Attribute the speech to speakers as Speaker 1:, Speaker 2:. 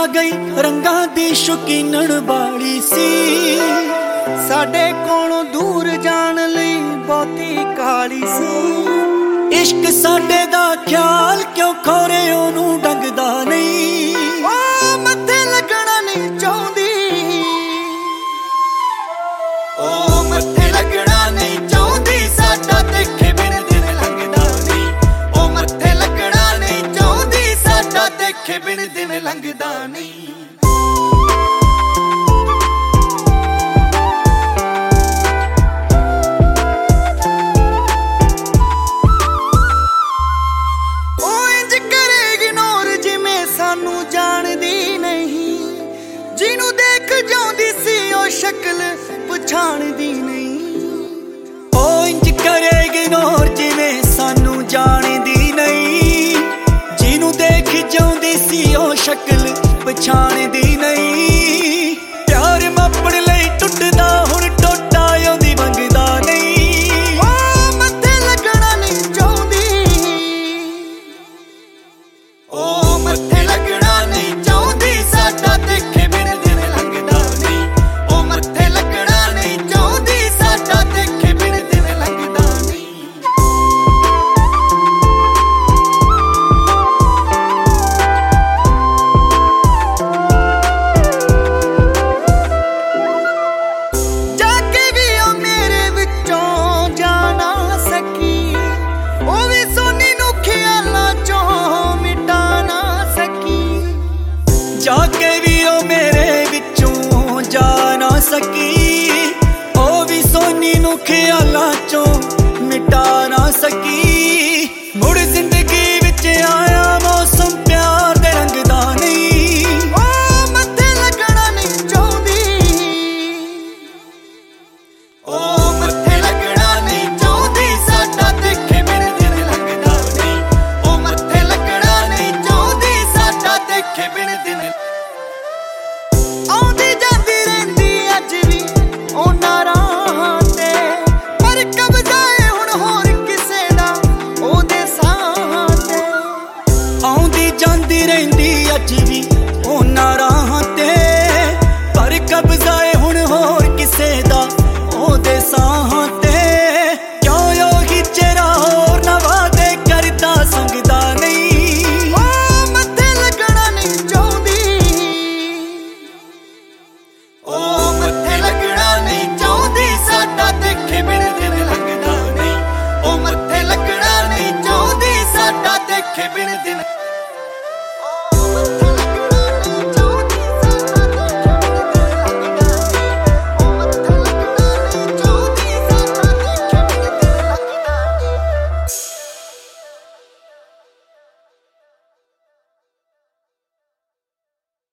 Speaker 1: गई रंगां दी शौकीनण वाली सी।
Speaker 2: साडे कोलों दूर जान लई बहुती काली सी।
Speaker 1: इश्क साडे दा ख्याल क्यों खोरे ओनू डंगदा नहीं।
Speaker 2: ओ मत्थे लगना नहीं चाहुंदी,
Speaker 1: ओ मत्थे लगना नहीं चाहुंदी, साडा देखे बिन दिन लंघदा नहीं। ओ मत्थे लगना नहीं चाहुंदी, साडा देखे बिन दिन लंघदा नहीं।
Speaker 2: जिन्नू देख जाउंदी सी ओ शक्ल पछाणदी नहीं।
Speaker 1: ओ इंज करे इग्नोर जिवें सानू जाणदी नहीं। जिन्नू देख जाउंदी सी ओ शक्ल पछाणदी नहीं। प्यार मापण लई टुटदा हुण टोटा ओंदी मंगदा नहीं।
Speaker 2: ओ मत्थे लगना नहीं चाहुंदी,
Speaker 1: ओ मत्थे लगना नहीं चाहुंदी, साडा देखे जाके भी ओ मेरे विचों जा ना सकी। ओ भी सोनी नू ख्यालां